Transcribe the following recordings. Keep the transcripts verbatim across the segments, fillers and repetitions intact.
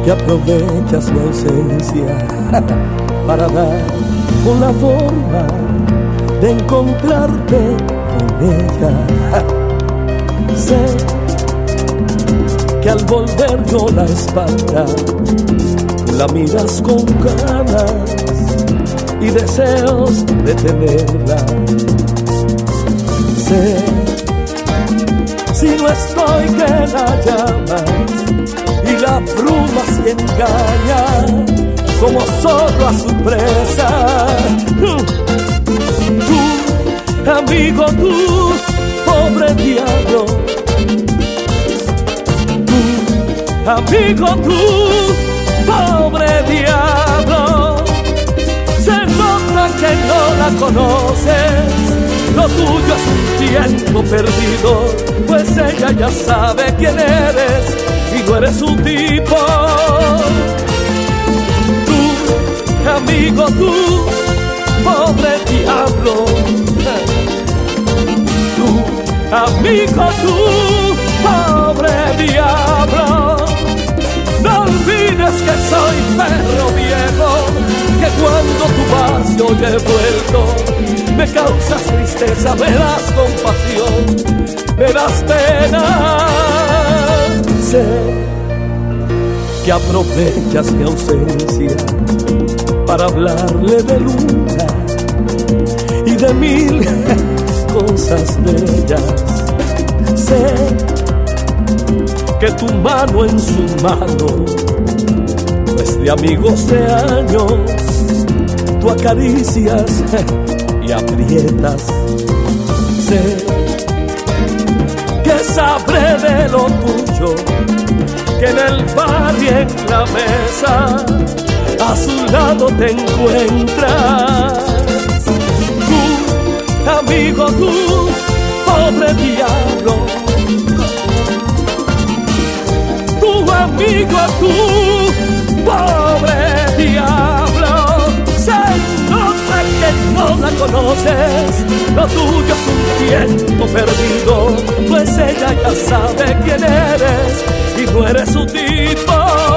que aprovechas mi ausencia para dar con la forma de encontrarte con ella. Sé que al volver yo la espalda, la miras con ganas y deseos de tenerla. Sé, si no estoy, que la llamas y la bruma se engaña como zorro a su presa. Tú, amigo, tú, pobre diablo. Tú, amigo, tú, pobre diablo. Se nota que no la conoces, lo tuyo es un tiempo perdido, pues ella ya sabe quién eres y no eres su tipo. Tú, amigo, tú, pobre diablo. Tú, amigo, tú, pobre diablo. No olvides que soy perro viejo, que cuando tú vas yo ya he vuelto. Me causas tristeza, me das compasión, me das pena. Sé que aprovechas mi ausencia para hablarle de luna y de mil cosas bellas. Sé que tu mano en su mano, pues de amigos de años, tú acaricias y aprietas. Sé que sabré de lo tuyo, que en el bar y en la mesa a su lado te encuentras. Tú, amigo, tú, pobre diablo. Tu amigo, tú, pobre diablo. Se nota que no la conoces, lo tuyo es un tiempo perdido, pues ella ya sabe quién eres y no eres su tipo.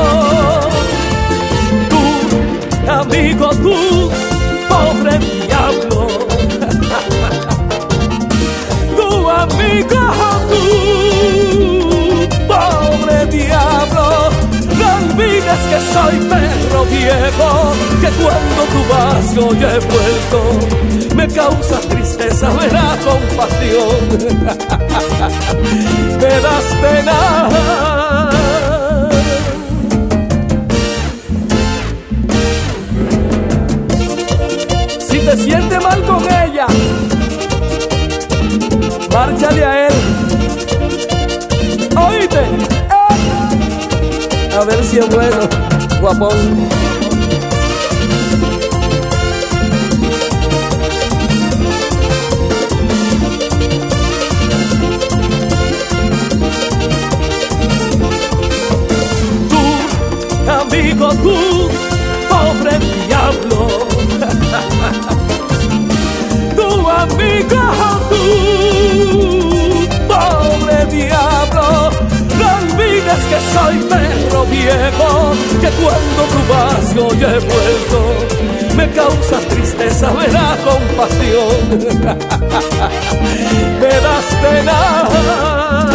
Tú, amigo, tú, pobre diablo. Tu amigo, tú, pobre diablo. No olvides que soy perro viejo, que cuando tú vas yo ya he vuelto. Me causa tristeza, me da compasión, me das pena. Si te sientes mal con ella, márchale a él. Oíste, eh. A ver si es bueno, guapón. Tú, amigo, tú, pobre diablo. Tu amigo, tú, pobre diablo. No olvides que soy perro viejo, que cuando tú vas yo ya he vuelto. Me causa tristeza, me da compasión, me das pena.